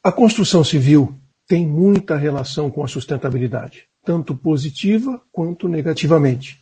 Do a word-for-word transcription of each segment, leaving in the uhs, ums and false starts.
A construção civil tem muita relação com a sustentabilidade, tanto positiva quanto negativamente.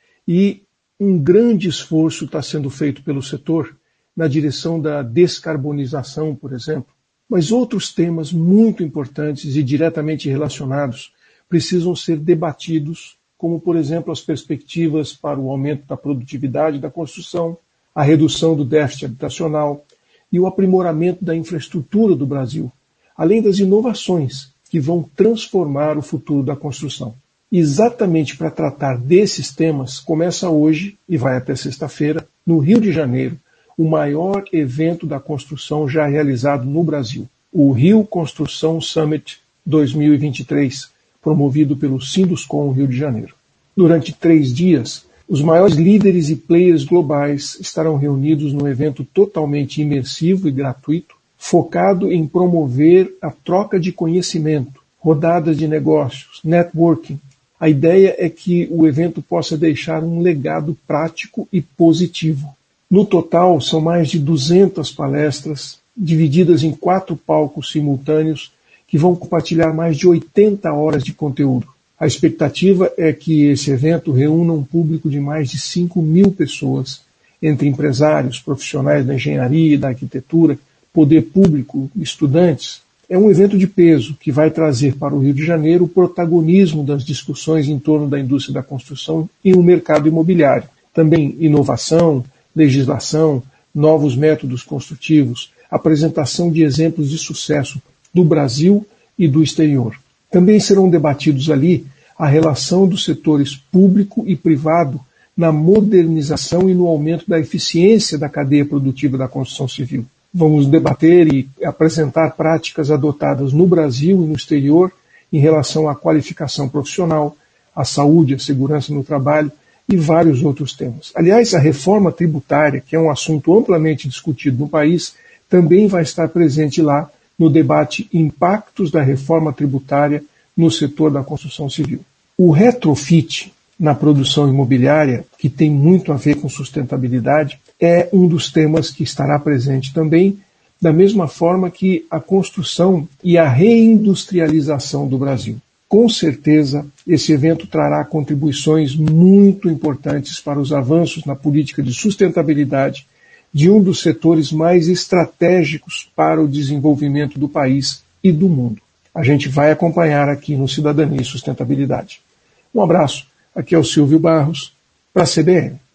E um grande esforço está sendo feito pelo setor na direção da descarbonização, por exemplo. Mas outros temas muito importantes e diretamente relacionados precisam ser debatidos, como, por exemplo, as perspectivas para o aumento da produtividade da construção, a redução do déficit habitacional e o aprimoramento da infraestrutura do Brasil, além das inovações que vão transformar o futuro da construção. Exatamente para tratar desses temas, começa hoje e vai até sexta-feira, no Rio de Janeiro, o maior evento da construção já realizado no Brasil, o Rio Construção Summit dois mil e vinte e três, promovido pelo Sinduscon Rio de Janeiro. Durante três dias, os maiores líderes e players globais estarão reunidos num evento totalmente imersivo e gratuito, focado em promover a troca de conhecimento, rodadas de negócios, networking. A ideia é que o evento possa deixar um legado prático e positivo. No total, são mais de duzentas palestras, divididas em quatro palcos simultâneos, que vão compartilhar mais de oitenta horas de conteúdo. A expectativa é que esse evento reúna um público de mais de cinco mil pessoas, entre empresários, profissionais da engenharia e da arquitetura, poder público, estudantes. É um evento de peso que vai trazer para o Rio de Janeiro o protagonismo das discussões em torno da indústria da construção e o mercado imobiliário. Também inovação, legislação, novos métodos construtivos, apresentação de exemplos de sucesso do Brasil e do exterior. Também serão debatidos ali a relação dos setores público e privado na modernização e no aumento da eficiência da cadeia produtiva da construção civil. Vamos debater e apresentar práticas adotadas no Brasil e no exterior em relação à qualificação profissional, à saúde, à segurança no trabalho e vários outros temas. Aliás, a reforma tributária, que é um assunto amplamente discutido no país, também vai estar presente lá no debate Impactos da Reforma Tributária no setor da construção civil. O retrofit na produção imobiliária, que tem muito a ver com sustentabilidade, é um dos temas que estará presente também, da mesma forma que a construção e a reindustrialização do Brasil. Com certeza, esse evento trará contribuições muito importantes para os avanços na política de sustentabilidade de um dos setores mais estratégicos para o desenvolvimento do país e do mundo. A gente vai acompanhar aqui no Cidadania e Sustentabilidade. Um abraço, aqui é o Silvio Barros, para a C B N.